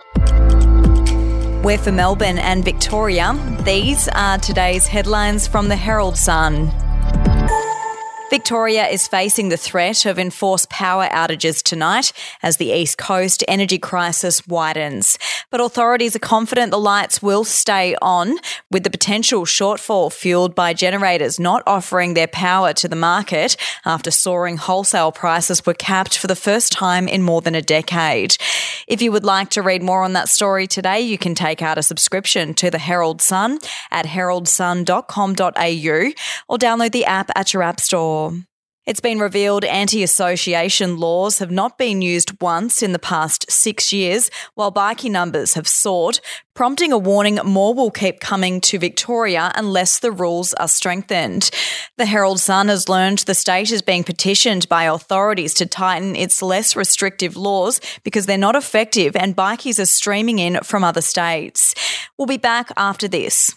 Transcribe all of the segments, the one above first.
We're for Melbourne and Victoria. These are today's headlines from the Herald Sun. Victoria is facing the threat of enforced power outages tonight as the East Coast energy crisis widens. But authorities are confident the lights will stay on, with the potential shortfall fuelled by generators not offering their power to the market after soaring wholesale prices were capped for the first time in more than a decade. If you would like to read more on that story today, you can take out a subscription to the Herald Sun at heraldsun.com.au or download the app at your app store. It's been revealed anti-association laws have not been used once in the past 6 years, while bikie numbers have soared, prompting a warning more will keep coming to Victoria unless the rules are strengthened. The Herald Sun has learned the state is being petitioned by authorities to tighten its less restrictive laws because they're not effective and bikies are streaming in from other states. We'll be back after this.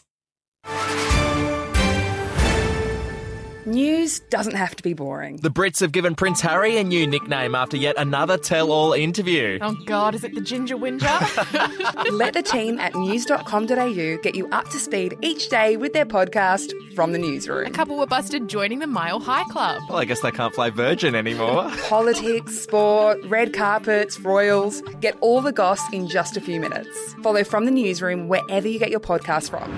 News doesn't have to be boring. The Brits have given Prince Harry a new nickname after yet another tell-all interview. Oh God, is it the Ginger Whinger? Let the team at news.com.au get you up to speed each day with their podcast, From the Newsroom. A couple were busted joining the Mile High Club. Well, I guess they can't fly Virgin anymore. Politics, sport, red carpets, royals. Get all the goss in just a few minutes. Follow From the Newsroom wherever you get your podcast from.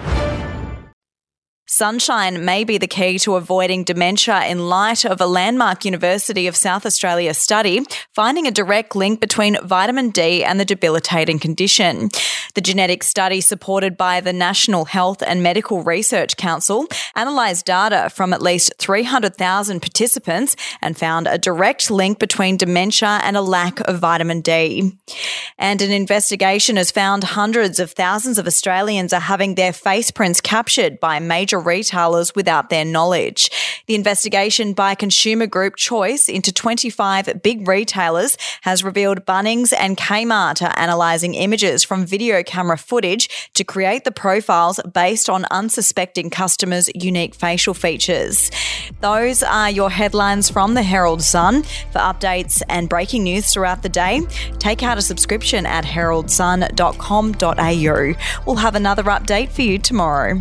Sunshine may be the key to avoiding dementia in light of a landmark University of South Australia study finding a direct link between vitamin D and the debilitating condition. The genetic study, supported by the National Health and Medical Research Council, analysed data from at least 300,000 participants and found a direct link between dementia and a lack of vitamin D. And an investigation has found hundreds of thousands of Australians are having their face prints captured by major retailers without their knowledge. The investigation by consumer group Choice into 25 big retailers has revealed Bunnings and Kmart are analysing images from video camera footage to create the profiles based on unsuspecting customers' unique facial features. Those are your headlines from the Herald Sun. For updates and breaking news throughout the day, take out a subscription at heraldsun.com.au. We'll have another update for you tomorrow.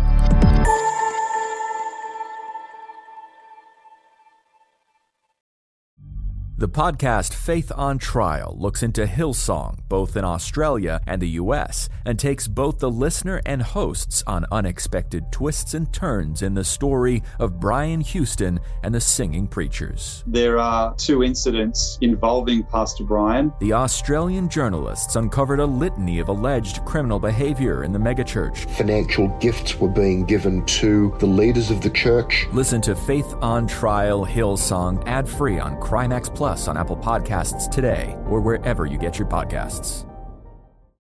The podcast Faith on Trial looks into Hillsong, both in Australia and the US, and takes both the listener and hosts on unexpected twists and turns in the story of Brian Houston and the Singing Preachers. There are 2 incidents involving Pastor Brian. The Australian journalists uncovered a litany of alleged criminal behavior in the megachurch. Financial gifts were being given to the leaders of the church. Listen to Faith on Trial Hillsong ad-free on Crimex Plus on Apple Podcasts today or wherever you get your podcasts.